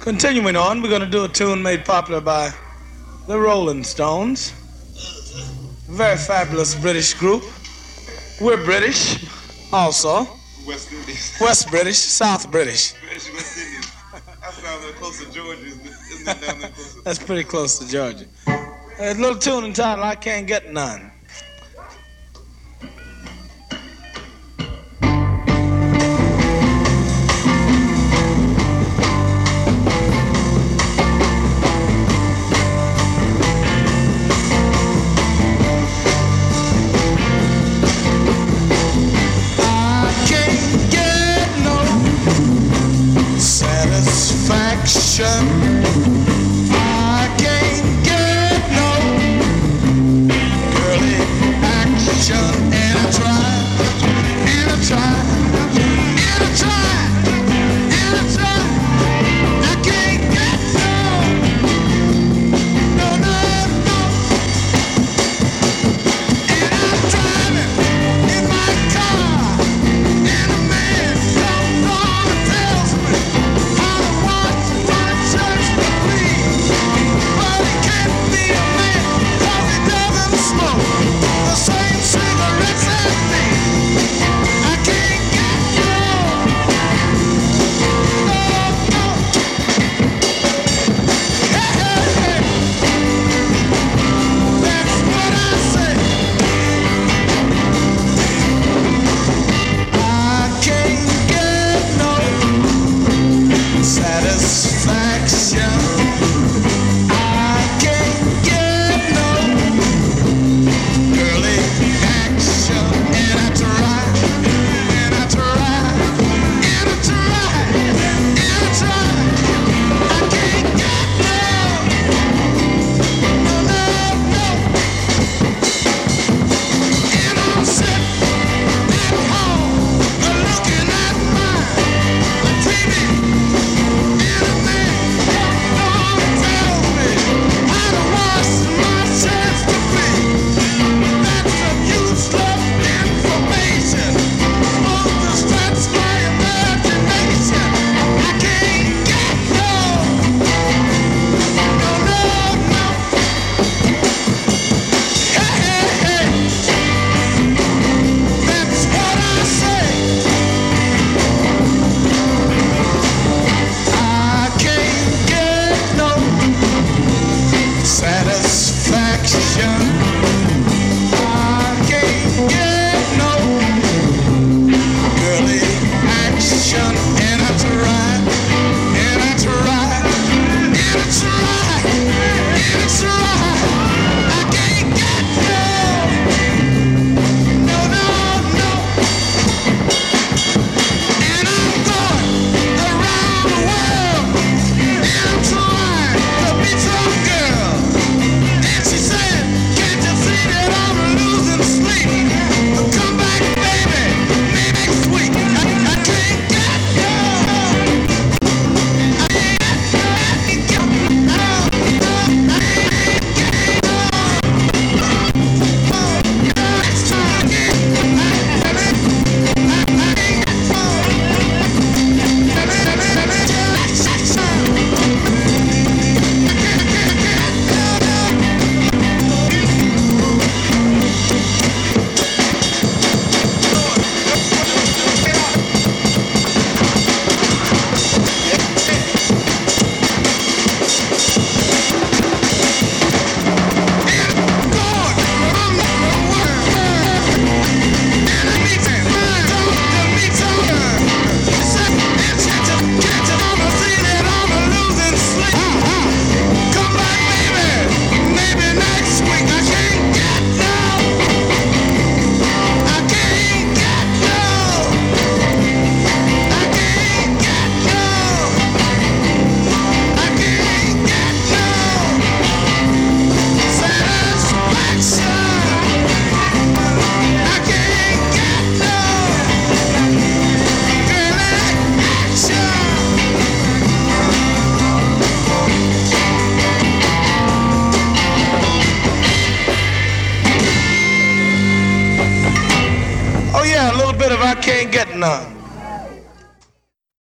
Continuing on, we're going to do a tune made popular by the Rolling Stones. A very fabulous British group. We're British also. West British, South British. West Indian. That sounds a little close to Georgia, isn't it down there close to... That's pretty close to Georgia. A little tune entitled I Can't Get None. I can't get no girly action, and I try, and I try, and I try, and I try. I can't get no, and I'm driving in my car, and a man comes on and tells me how to watch my church to please. But he can't be a man 'cause he doesn't smoke the same cigarettes as me. I can't get no. Hey, hey, hey. That's what I say. I can't get no satisfaction. I can't get no girly action, and I try, and I try, and I try, and I try. I can't get no. And I'm sitting at home looking at my TV, and a man comes on and tells me how to wash my chest to be. That's some useless information, supposed to stretch my imagination. I can't get no. Hey, hey, hey. That's what I say. I can't get no satisfaction. I can't get no girly action, and I try, and I try, and I try, and I try. I can't get no. And I'm going around the world, and I'm trying to meet some girl. And she said, can't you see that I'm losing sleep? Come back, baby, next week. I can't get no. I can't get no. I can't get none.